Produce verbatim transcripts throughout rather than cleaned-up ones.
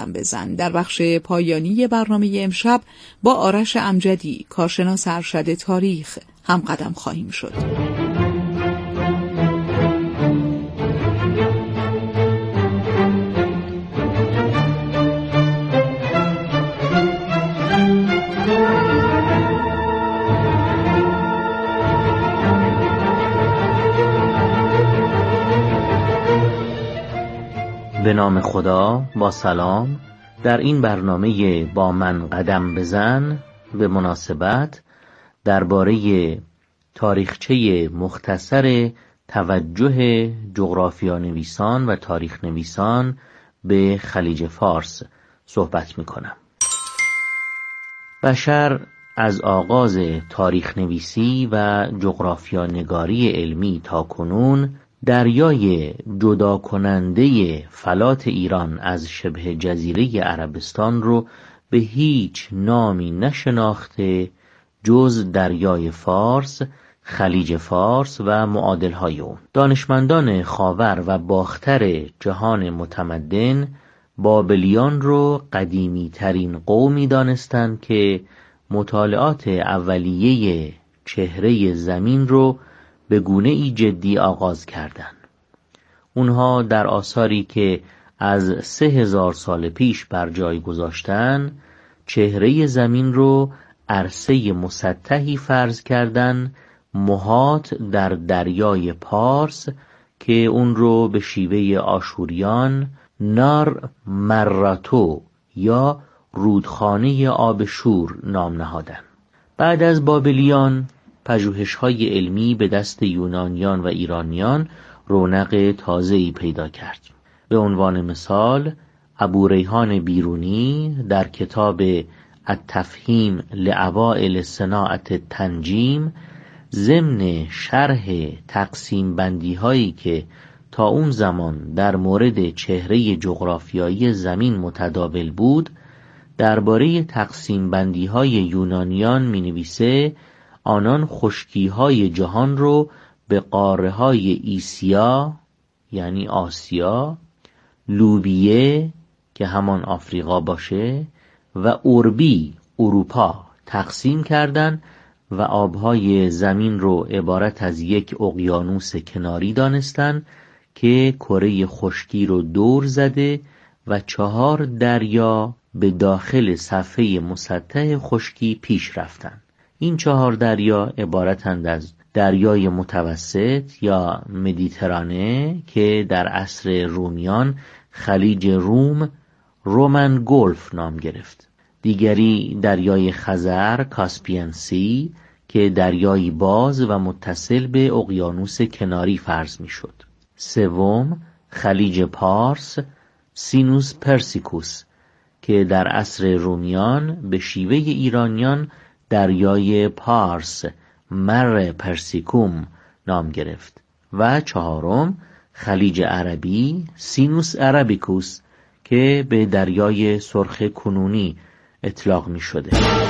قدم بزن. در بخش پایانی برنامه امشب با آرش امجدی، کارشناس ارشد تاریخ، هم قدم خواهیم شد. به نام خدا، با سلام. در این برنامه با من قدم بزن به مناسبت درباره تاریخچه مختصر توجه جغرافیانویسان و تاریخ نویسان به خلیج فارس صحبت می کنم. بشر از آغاز تاریخ نویسی و جغرافیانگاری علمی تا کنون دریای جدا کننده فلات ایران از شبه جزیره عربستان رو به هیچ نامی نشناخته جز دریای فارس، خلیج فارس و معادلهای اون. دانشمندان خاور و باختر جهان متمدن بابلیان رو قدیمی ترین قومی دانستند که مطالعات اولیه چهره زمین رو به گونه‌ای جدی آغاز کردند. اونها در آثاری که از سه هزار سال پیش بر جای گذاشتن چهره زمین رو عرصه مسطحی فرض کردند محاط در دریای پارس که اون رو به شیوه آشوریان نار مراتو یا رودخانه آب شور نام نهادند. بعد از بابلیان پژوهش‌های علمی به دست یونانیان و ایرانیان رونق تازه‌ای پیدا کرد. به عنوان مثال ابوریحان بیرونی در کتاب التفهیم لأوائل صناعة التنجیم ضمن شرح تقسیم بندی هایی که تا اون زمان در مورد چهره جغرافیایی زمین متداول بود درباره تقسیم بندی های یونانیان می نویسه آنان خشکی های جهان رو به قاره های ایسیا یعنی آسیا، لوبیه که همان آفریقا باشه و اوربی اروپا تقسیم کردند و آبهای زمین رو عبارت از یک اقیانوس کناری دانستند که کره خشکی رو دور زده و چهار دریا به داخل صفحه مسطح خشکی پیش رفتند. این چهار دریا عبارتند از دریای متوسط یا مدیترانه که در عصر رومیان خلیج روم رومن گلف نام گرفت. دیگری دریای خزر کاسپین سی که دریایی باز و متصل به اقیانوس کناری فرض می شد. سوم خلیج پارس سینوس پرسیکوس که در عصر رومیان به شیوه ایرانیان دریای پارس مر پرسیکوم نام گرفت. و چهارم خلیج عربی سینوس عربیکوس که به دریای سرخ کنونی اطلاق می شده.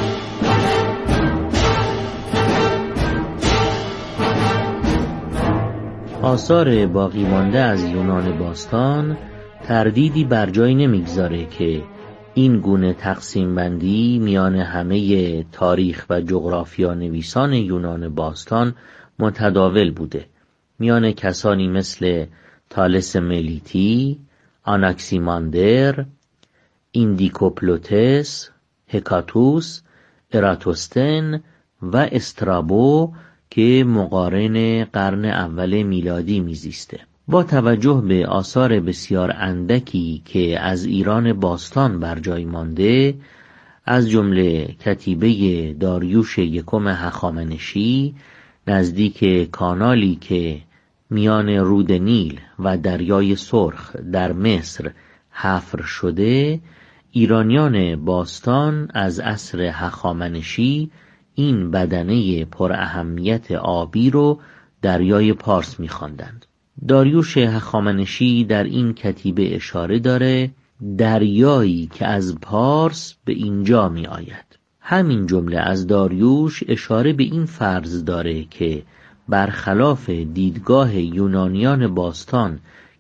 آثار باقی مانده از یونان باستان تردیدی بر جای نمیگذاره که این گونه تقسیم بندی میان همه تاریخ و جغرافیا نویسان یونان باستان متداول بوده. میان کسانی مثل تالس ملیتی، آناکسیماندر، ایندیکوپلوتس، هکاتوس، اراتوستن و استرابو که مقارن قرن اول میلادی میزیسته. با توجه به آثار بسیار اندکی که از ایران باستان بر جای مانده، از جمله کتیبه داریوش یکم هخامنشی نزدیک کانالی که میان رود نیل و دریای سرخ در مصر حفر شده، ایرانیان باستان از عصر هخامنشی این بدنه پر اهمیت آبی رو دریای پارس می‌خواندند. داریوش هخامنشی در این کتیبه اشاره داره دریایی که از پارس به اینجا می آید. همین جمله از داریوش اشاره به این فرض داره که برخلاف دیدگاه یونانیان باستان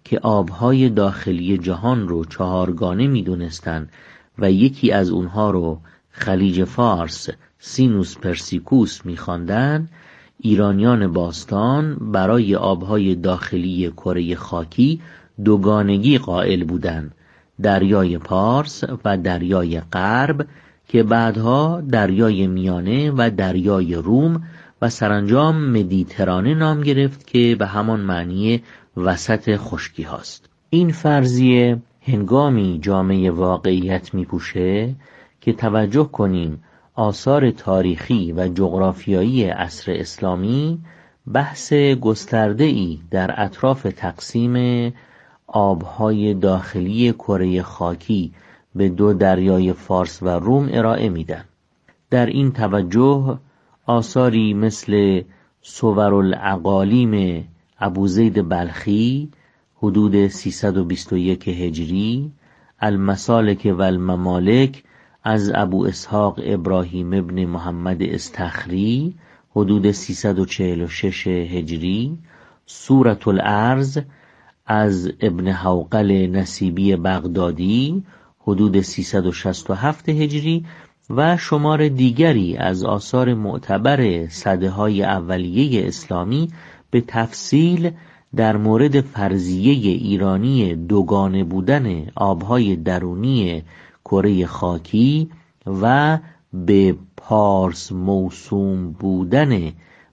که آبهای داخلی جهان رو چهارگانه می‌دونستند و یکی از اونها رو خلیج فارس سینوس پرسیکوس می‌خواندند، ایرانیان باستان برای آبهای داخلی کره خاکی دوگانگی قائل بودند: دریای پارس و دریای غرب که بعدها دریای میانه و دریای روم و سرانجام مدیترانه نام گرفت که به همان معنی وسط خشکی هاست. این فرضیه هنگامی جامعه واقعیت میپوشه که توجه کنیم آثار تاریخی و جغرافیایی عصر اسلامی بحث گسترده‌ای در اطراف تقسیم آبهای داخلی کره خاکی به دو دریای فارس و روم ارائه میدن. در این توجه آثاری مثل صور العقالیم ابوزید بلخی حدود سیصد و بیست و یک هجری، المسالک و الممالک از ابو اسحاق ابراهیم ابن محمد استخری حدود سیصد و چهل و شش هجری، سورة الارض از ابن حوقل نسیبی بغدادی حدود سیصد و شصت و هفت هجری و شمار دیگری از آثار معتبر سده‌های اولیه اسلامی به تفصیل در مورد فرضیه ایرانی دوگانه بودن آبهای درونی کره خاکی و به پارس موسوم بودن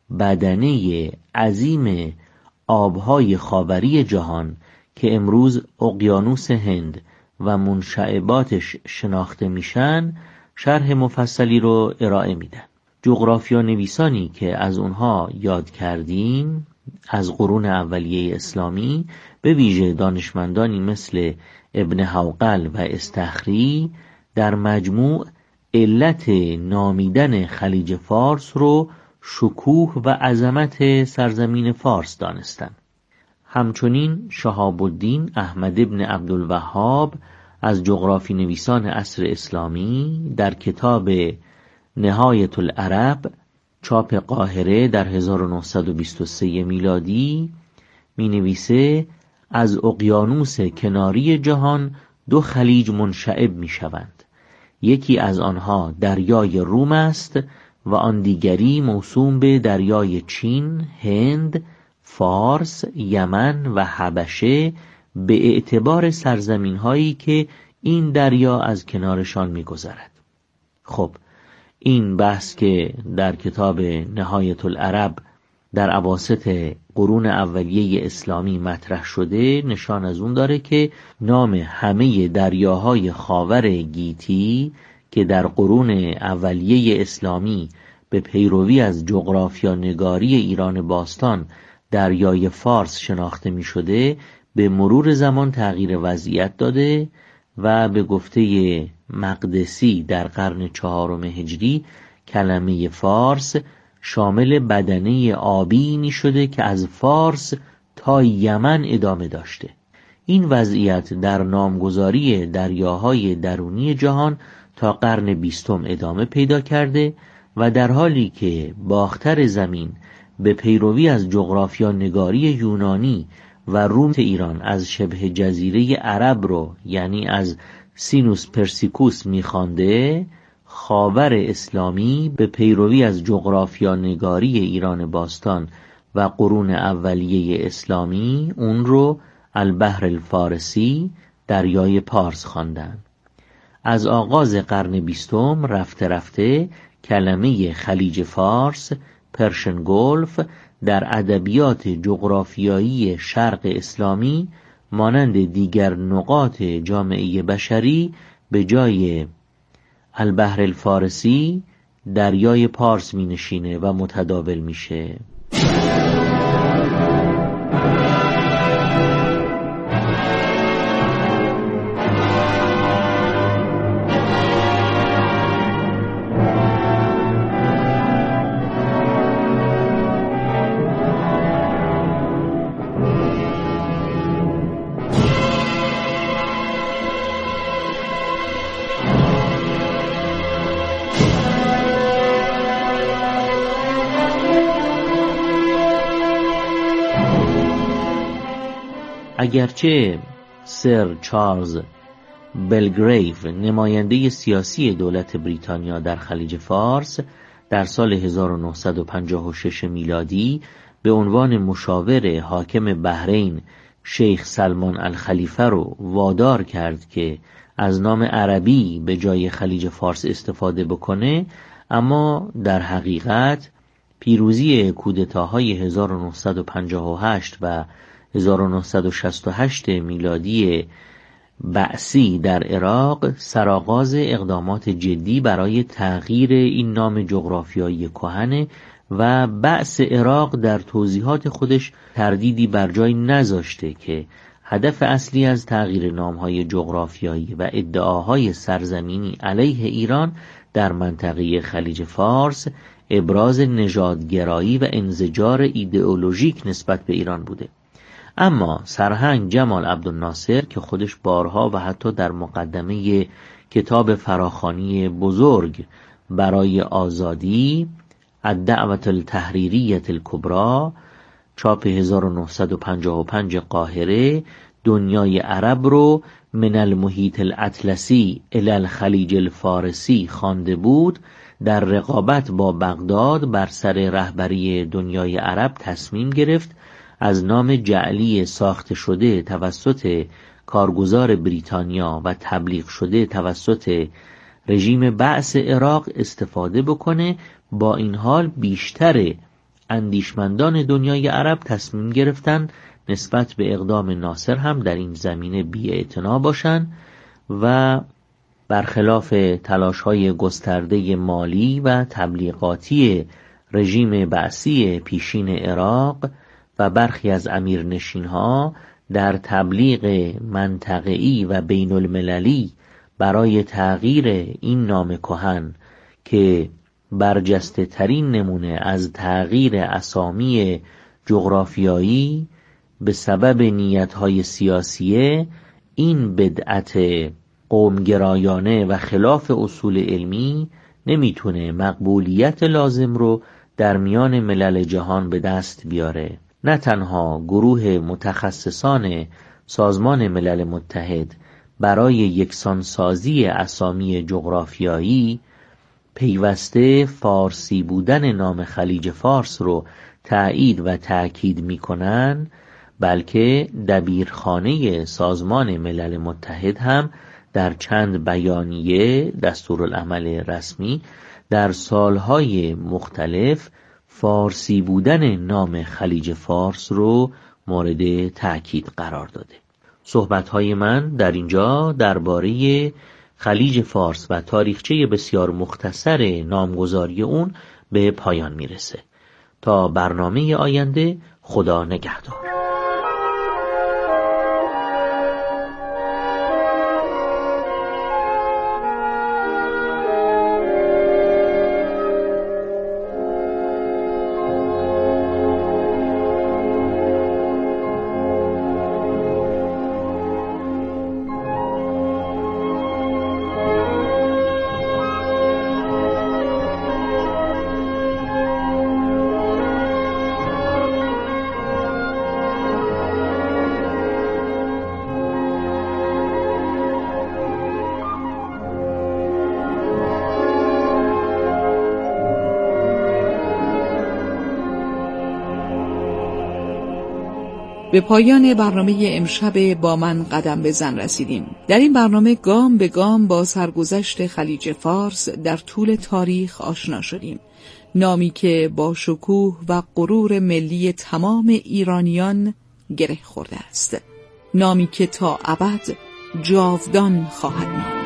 بدنه عظیم آبهای خاوری جهان که امروز اقیانوس هند و منشعباتش شناخته میشن شرح مفصلی رو ارائه میدن. جغرافیا نویسانی که از اونها یاد کردیم از قرون اولیه اسلامی، به ویژه دانشمندانی مثل ابن حوقل و استخری، در مجموع علت نامیدن خلیج فارس رو شکوه و عظمت سرزمین فارس دانستند. همچنین شهاب الدین احمد ابن عبدالوهاب از جغرافی نویسان عصر اسلامی در کتاب نهایت العرب چاپ قاهره در هزار و نهصد و بیست و سه میلادی می نویسه از اقیانوس کناری جهان دو خلیج منشعب می شوند. یکی از آنها دریای روم است و آن دیگری موسوم به دریای چین، هند، فارس، یمن و حبشه به اعتبار سرزمین هایی که این دریا از کنارشان می گذرد. خب این بحث که در کتاب نهایت العرب در اواسط قرون اولیه اسلامی مطرح شده نشان از اون داره که نام همه دریاهای خاور گیتی که در قرون اولیه اسلامی به پیروی از جغرافیا نگاری ایران باستان دریای فارس شناخته می شده به مرور زمان تغییر وضعیت داده و به گفته مقدسی در قرن چهارم هجری کلمه فارس شامل بدنه آبی می شده که از فارس تا یمن ادامه داشته. این وضعیت در نامگذاری دریاهای درونی جهان تا قرن بیستم ادامه پیدا کرده و در حالی که باختر زمین به پیروی از جغرافیا نگاری یونانی و روم ایران از شبه جزیره عرب رو یعنی از سینوس پرسیکوس میخوانده، خاور اسلامی به پیروی از جغرافیا نگاری ایران باستان و قرون اولیه اسلامی اون رو البحر الفارسی دریای پارس خواندن. از آغاز قرن بیستم رفته رفته کلمه خلیج فارس پرشن گلف در ادبیات جغرافیایی شرق اسلامی مانند دیگر نقاط جامعه بشری به جای البحر الفارسی دریای پارس می نشینه و متداول میشه. اگرچه سر چارلز بلگریو نماینده سیاسی دولت بریتانیا در خلیج فارس در سال هزار و نهصد و پنجاه و شش میلادی به عنوان مشاور حاکم بحرین شیخ سلمان الخلیفه رو وادار کرد که از نام عربی به جای خلیج فارس استفاده بکنه، اما در حقیقت پیروزی کودتاهای هزار و نهصد و پنجاه و هشت و هزار و نهصد و شصت و هشت میلادی بعثی در عراق سرآغاز اقدامات جدی برای تغییر این نام جغرافیایی کهن و بعث عراق در توضیحات خودش تردیدی بر جای نذاشته که هدف اصلی از تغییر نامهای جغرافیایی و ادعاهای سرزمینی علیه ایران در منطقه خلیج فارس ابراز نژادگرایی و انزجار ایدئولوژیک نسبت به ایران بوده. اما سرهنگ جمال عبدالناصر که خودش بارها و حتی در مقدمه کتاب فراخوانی بزرگ برای آزادی الدعوة التحریریة الکبری چاپ هزار و نهصد و پنجاه و پنج قاهره دنیای عرب رو من المحیط الاطلسی الی الخلیج الفارسی خوانده بود، در رقابت با بغداد بر سر رهبری دنیای عرب تصمیم گرفت از نام جعلی ساخته شده توسط کارگزار بریتانیا و تبلیغ شده توسط رژیم بعث عراق استفاده بکنه. با این حال بیشتر اندیشمندان دنیای عرب تصمیم گرفتن نسبت به اقدام ناصر هم در این زمینه بی‌اعتنا باشن و برخلاف تلاش‌های گسترده مالی و تبلیغاتی رژیم بعثی پیشین عراق و برخی از امیرنشین‌ها در تبلیغ منطقه‌ای و بین المللی برای تغییر این نام کهن که برجسته ترین نمونه از تغییر اسامی جغرافیایی به سبب نیت‌های سیاسیه، این بدعت قومگرایانه و خلاف اصول علمی نمیتونه مقبولیت لازم رو در میان ملل جهان به دست بیاره. نه تنها گروه متخصصان سازمان ملل متحد برای یکسانسازی اسامی جغرافیایی پیوسته فارسی بودن نام خلیج فارس رو تأیید و تأکید میکنن، بلکه دبیرخانه سازمان ملل متحد هم در چند بیانیه دستورالعمل رسمی در سالهای مختلف فارسی بودن نام خلیج فارس رو مورد تأکید قرار داده. صحبت‌های من در اینجا درباره خلیج فارس و تاریخچه بسیار مختصر نامگذاری اون به پایان میرسه. تا برنامه آینده، خدا نگهدار. به پایان برنامه امشب با من قدم بزن رسیدیم. در این برنامه گام به گام با سرگذشت خلیج فارس در طول تاریخ آشنا شدیم. نامی که با شکوه و غرور ملی تمام ایرانیان گره خورده است. نامی که تا ابد جاودان خواهد ماند.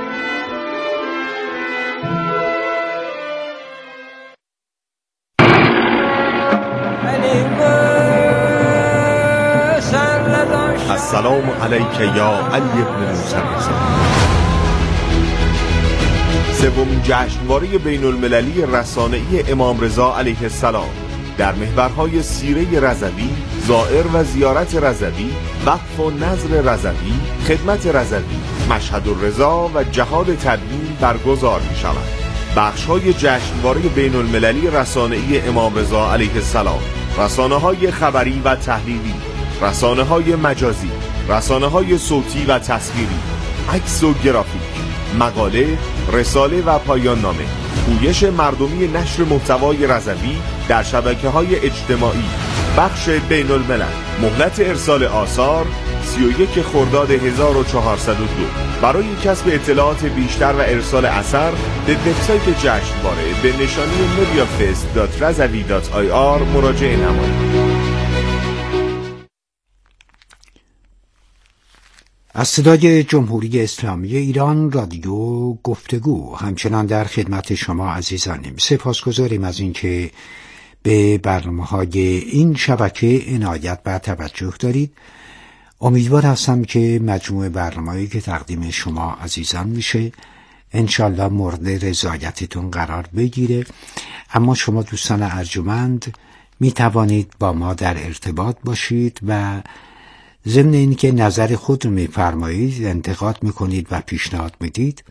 السلام علیک یا علی ابن موسی رضا. سومین جشنواره بین المللی رسانه‌ای امام رضا علیه السلام در محورهای سیره رضوی، زائر و زیارت رضوی، وقف و نظر رضوی، خدمت رضوی، مشهد الرضا و جهاد تدوین برگزار می شود. بخش‌های جشنواره بین المللی رسانه‌ای امام رضا علیه السلام، رسانه‌های خبری و تحلیلی، رسانه‌های مجازی، رسانه‌های صوتی و تصویری، عکس و گرافیک، مقاله، رساله و پایان نامه، پویش مردمی نشر محتوای رضوی در شبکه‌های اجتماعی، بخش بین الملل. مهلت ارسال آثار سی و یک خرداد هزار و چهارصد و دو. برای کسب اطلاعات بیشتر و ارسال اثر به وبسایت جشنواره به نشانی mediafest دات رضوی دات آی آر مراجعه نمایید. از صدای جمهوری اسلامی ایران رادیو گفتگو همچنان در خدمت شما عزیزانیم. سپاسگزاریم از اینکه به برنامه‌های این شبکه عنایت و توجه دارید. امیدوار هستم که مجموع برنامه‌ای که تقدیم شما عزیزان میشه انشالله مورد رضایتتون قرار بگیره. اما شما دوستان ارجمند می توانید با ما در ارتباط باشید و ضمن اینکه نظر خود رو میفرمایید، انتقاد میکنید و پیشنهاد میدید،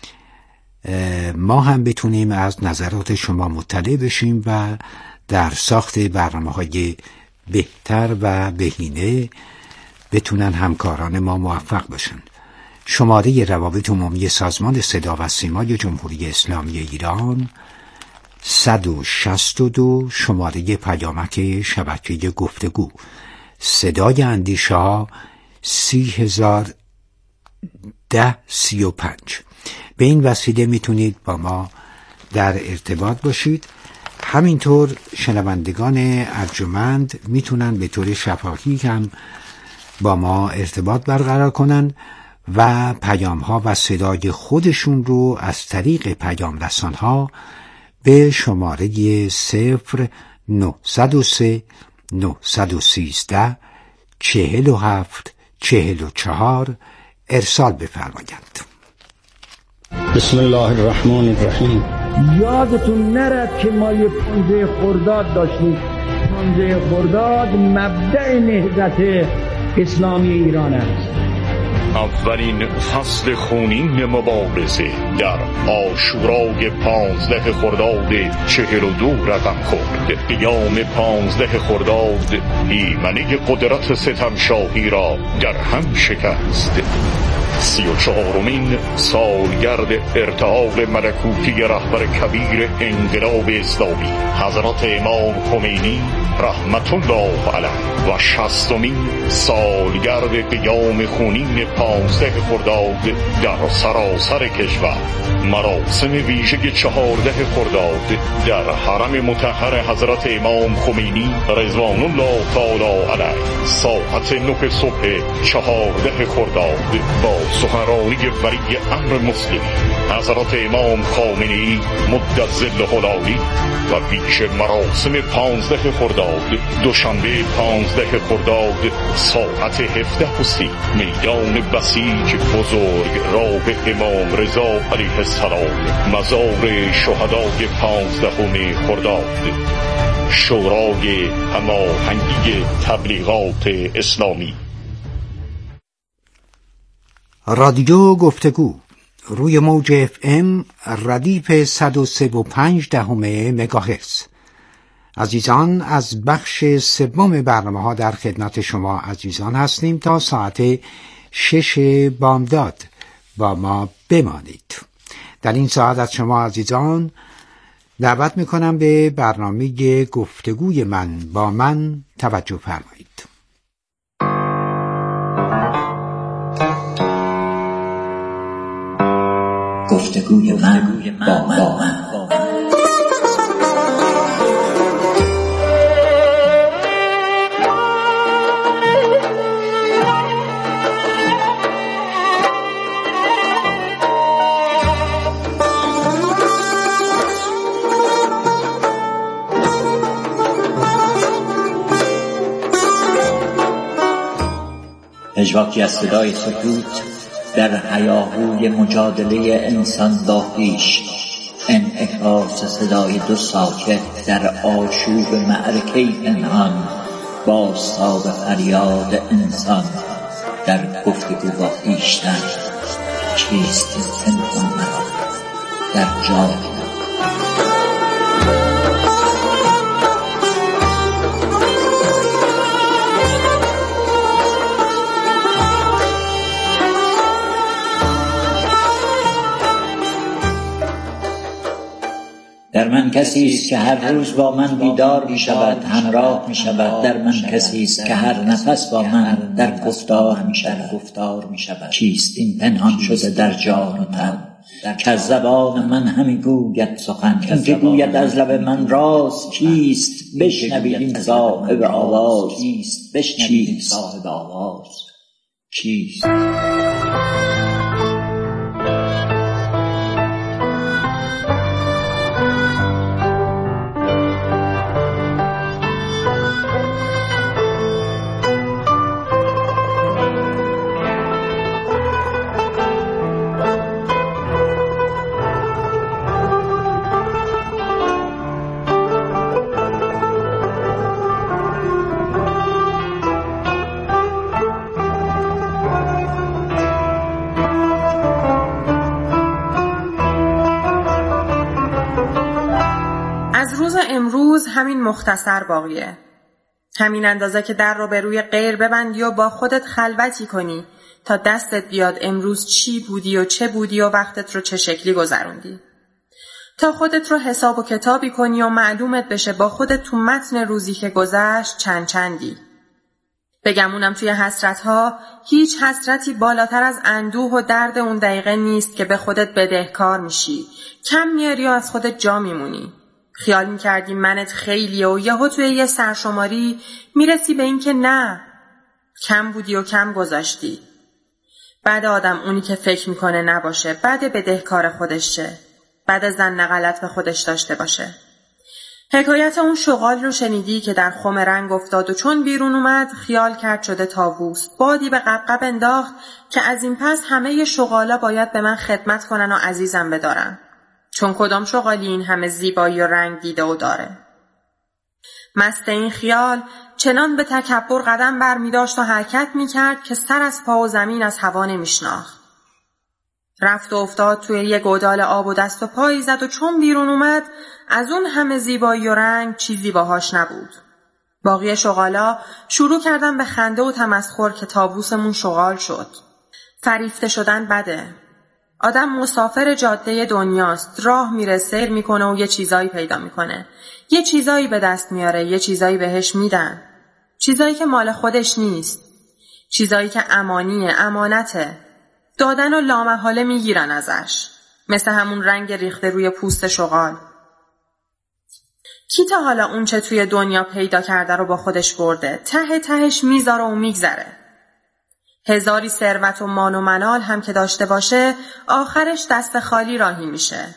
ما هم بتونیم از نظرات شما مطلع بشیم و در ساخت برنامه‌های بهتر و بهینه بتونن همکاران ما موفق باشن. شماره روابط عمومی سازمان صدا و سیمای جمهوری اسلامی ایران صد و شصت و دو، شماره پیامک شبکه گفتگو صدای اندیشه ها سی هزار ده سی و پنج. به این وسیله میتونید با ما در ارتباط باشید. همینطور شنوندگان ارجمند میتونن به طور شفاهی هم با ما ارتباط برقرار کنن و پیام ها و صدای خودشون رو از طریق پیام رسان ها به شماره صفر نهصد و سه نهصد و سیزده چهل و هفت چهل و چهار ارسال بفرمایند. بسم الله الرحمن الرحیم. یادتون نرد که ما یه پانزده خرداد داشتیم. پانزده خرداد مبدأ نهضت اسلامی ایران است. اولین فصل خونین مبارزه در عاشورای پانزده خرداد چهل و دو رقم خورد. قیام پانزده خرداد ایمنی قدرت ستمشاهی را در هم شکست. سی و چهارمین سالگرد ارتعال ملکوتی رهبر کبیر انقلاب اسلامی حضرت امام خمینی رحمت الله علیه و شصتمین سالگرد قیام خونین پانزده خرداد در سراسر کشور. مراسم ویژه چهارده خرداد در حرم مطهر حضرت امام خمینی رضوان الله تعالی علیه ساعت نه صبح چهارده خرداد با سخنرانی ولی امر مسلمی حضرت امام خامنه‌ای مد ظله العالی و پیش مراسم پانزده خرداد دوشنبه پانزده خرداد ساعت هفده و سی میدان بسیج بزرگ راه امام رضا علیه السلام مزار شهدای پانزدهم خرداد. شورای هماهنگی تبلیغات اسلامی. رادیو گفتگو روی موج اف ام ردیف صد و سه و پنج دهم مگاهرتز. عزیزان، از بخش سوم برنامه ها در خدمت شما عزیزان هستیم. تا ساعت شش بامداد با ما بمانید. در این ساعت از شما عزیزان دعوت میکنم به برنامه گفتگوی من با من توجه فرمایید. گفتگوی من با من, با من. پژواکی از صدای سکوت در هیاهوی مجادله انسان با خویش، انعکاس صدای دو ساکت در آشوب معرکه پنهان، بازتاب فریاد انسان در گفتگو با خویشتن. چیست پنهان مرا در جای در من کسی است که هر روز با من بیدار می شود، همراه می شود. در من کسی است که هر نفس با من در گفتار می شود. چیست این پنهان شده در جان و تن که از زبان من همی گوید سخن؟ این که گوید از لب من راز کیست؟ بشنوید این صاحب آواز کیست؟ بشنوید این صاحب آواز کیست؟ امروز همین مختصر باقیه. همین اندازه که در رو به روی غیر ببندی و با خودت خلوتی کنی تا دستت بیاد امروز چی بودی و چه بودی و وقتت رو چه شکلی گذروندی. تا خودت رو حساب و کتابی کنی و معلومت بشه با خودت تو متن روزی که گذشت چند چندی. بگمونم توی حسرت‌ها هیچ حسرتی بالاتر از اندوه و درد اون دقیقه نیست که به خودت بدهکار میشی. کم میاری و از خودت جا میمونی. خیال میکردی منت خیلیه و یهو توی یه سرشماری میرسی به این که نه، کم بودی و کم گذاشتی. بعد آدم اونی که فکر میکنه نباشه، بعد بدهکار خودش شه، بعد زن غلط به خودش داشته باشه. حکایت اون شغال رو شنیدی که در خم رنگ افتاد و چون بیرون اومد خیال کرد شده طاووس. بادی به قبقب انداخت که از این پس همه شغالا باید به من خدمت کنن و عزیزم بدارن. چون کدام شغالی این همه زیبایی و رنگ دیده و داره. مست این خیال چنان به تکبر قدم بر می داشت و حرکت می کرد که سر از پا و زمین از هوا نمی شناخت. رفت و افتاد توی یه گودال آب و دست و پایی زد و چون بیرون اومد از اون همه زیبایی و رنگ چیزی باهاش نبود. باقی شغالا شروع کردن به خنده و تمسخر که طاووسمون شغال شد. فریفته شدن بده. آدم مسافر جاده دنیاست، راه میره، سیر میکنه و یه چیزایی پیدا میکنه. یه چیزایی به دست میاره، یه چیزایی بهش میدن. چیزایی که مال خودش نیست. چیزایی که امانیه، امانته. دادن و لامحاله میگیرن ازش. مثل همون رنگ ریخته روی پوست شغال. کی تا حالا اون چه توی دنیا پیدا کرده رو با خودش برده؟ ته تهش میذاره و میگذره. هزاری ثروت و مان و منال هم که داشته باشه آخرش دست خالی راهی میشه.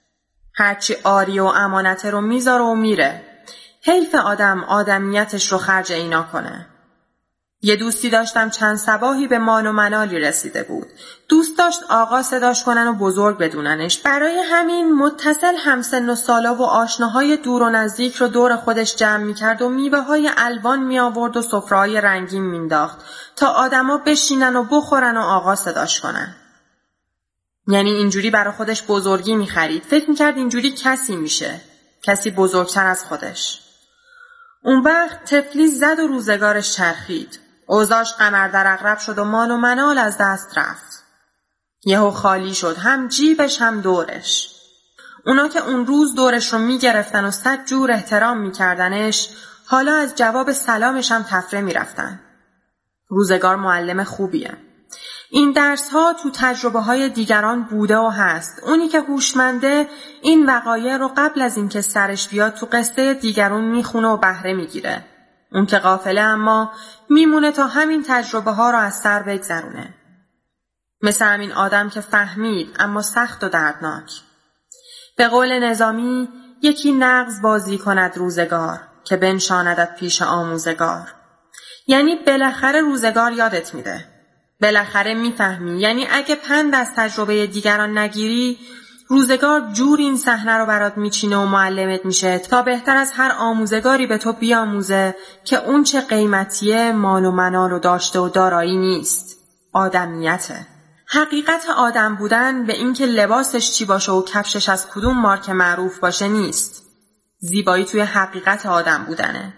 هرچی آری و امانته رو میذاره و میره. حیف آدم آدمیتش رو خرج اینا کنه. یه دوستی داشتم چند صباحی به مان و منالی رسیده بود. دوست داشت آقا صداش کنن و بزرگ بدوننش. برای همین متصل همسن و سالا و آشناهای دور و نزدیک رو دور خودش جمع میکرد و میوه های الوان میآورد و سفره‌های رنگین مینداخت تا آدما بشینن و بخورن و آقا صداش کنن. یعنی اینجوری برای خودش بزرگی میخرید. فکر میکرد اینجوری کسی میشه. کسی بزرگتر از خودش. اون وقت تفلی زد و روزگارش چرخید. اوضاعش قمر در عقرب شد و مان و منال از دست رفت. یهو خالی شد، هم جیبش هم دورش. اونا که اون روز دورش رو میگرفتن و صد جور احترام میکردنش، حالا از جواب سلامش هم تفره میرفتن. روزگار معلم خوبیه. این درس ها تو تجربه های دیگران بوده و هست. اونی که هوشمنده این وقایع رو قبل از اینکه سرش بیاد تو قصه دیگران میخونه و بهره میگیره. اون که غافله اما میمونه تا همین تجربه ها رو از سر بگذرونه. مثل همین آدم که فهمید اما سخت و دردناک. به قول نظامی یکی نغز بازی کند روزگار که بنشاندت پیش آموزگار. یعنی بالاخره روزگار یادت میده. بالاخره میفهمی. یعنی اگه پند از تجربه دیگران نگیری، روزگار جور این صحنه رو برات میچینه و معلمت میشه تا بهتر از هر آموزگاری به تو بیاموزه که اون چه قیمتیه مال و منال و داشته و دارایی نیست، آدمیته. حقیقت آدم بودن به این که لباسش چی باشه و کفشش از کدوم مارک معروف باشه نیست. زیبایی توی حقیقت آدم بودنه.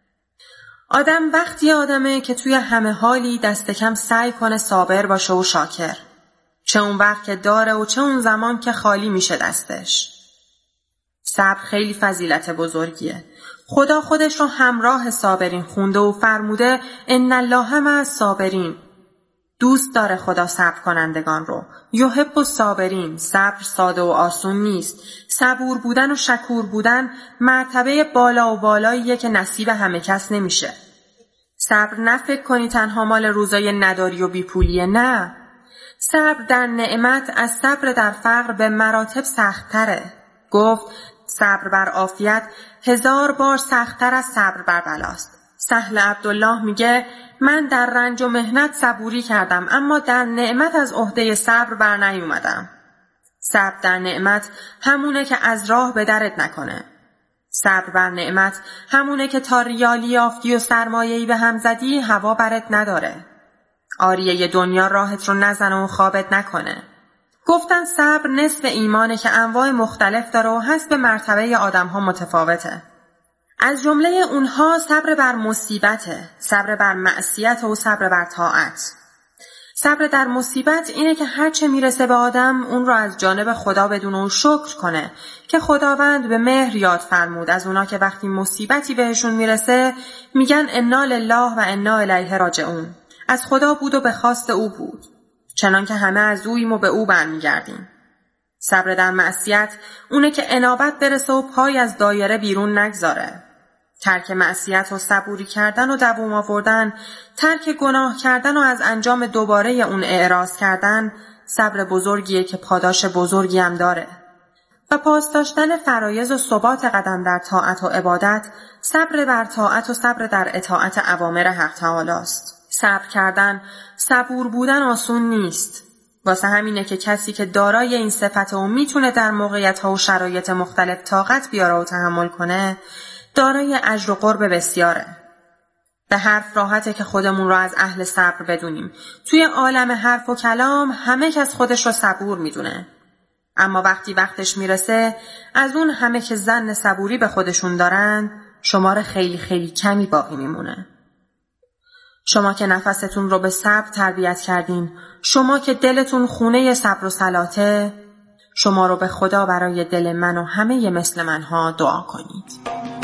آدم وقتی آدمه که توی همه حالی دست کم سعی کنه صابر باشه و شاکر. چه اون وقت که داره و چه اون زمان که خالی میشه دستش. صبر خیلی فضیلت بزرگیه. خدا خودش رو همراه صابرین خونده و فرموده ان الله مع الصابرین. دوست داره خدا صبر کنندگان رو. یحب الصابرین. صبر ساده و آسون نیست. صبور بودن و شکور بودن مرتبه بالا و بالاییه که نصیب همه کس نمیشه. صبر نه فکر کنی تنها مال روزای نداری و بیپولیه، نه. صبر در نعمت از صبر در فقر به مراتب سخت‌تره. گفت صبر بر عافیت هزار بار سخت‌تر از صبر بر بلاست. سهل عبدالله میگه من در رنج و مهنت صبوری کردم اما در نعمت از عهده صبر بر نیومدم. صبر در نعمت همونه که از راه به درت نکنه. صبر بر نعمت همونه که تا ریالی یافتی و سرمایه‌ای به هم زدی هوا برت نداره. آریه دنیا راحت رو نزنه و خوابت نکنه. گفتن صبر نصف ایمانه که انواع مختلف داره و حسب مرتبه آدم ها متفاوته. از جمله اونها صبر بر مصیبته، صبر بر معصیت و صبر بر طاعت. صبر در مصیبت اینه که هرچه میرسه به آدم اون رو از جانب خدا بدونه و شکر کنه که خداوند به مهر یاد فرمود از اونا که وقتی مصیبتی بهشون میرسه میگن انا لله و انا الیه راجعون. از خدا بود و به خواست او بود. چنان که همه از اوییم و به او برمیگردیم. صبر در معصیت اونه که انابت برسه و پای از دایره بیرون نگذاره. ترک معصیت و صبوری کردن و دوام آوردن، ترک گناه کردن و از انجام دوباره اون اعراض کردن، صبر بزرگیه که پاداش بزرگی هم داره. و پاس داشتن فرایض و ثبات قدم در طاعت و عبادت، صبر بر طاعت و صبر در اطاعت اوامر حق تعالی است. صبر کردن، صبور بودن آسون نیست. واسه همینه که کسی که دارای این صفت و میتونه در موقعیت‌ها و شرایط مختلف طاقت بیاره و تحمل کنه، دارای اجر و قرب بسیاره. به حرف راحته که خودمون رو از اهل صبر بدونیم. توی عالم حرف و کلام همه کس خودش رو صبور میدونه. اما وقتی وقتش میرسه، از اون همه که ظن صبوری به خودشون دارن، شمار خیلی خیلی کمی باقی میمونه. شما که نفستون رو به صبر تربیت کردین، شما که دلتون خونه صبر و صلاته، شما رو به خدا برای دل من و همه مثل منها دعا کنید.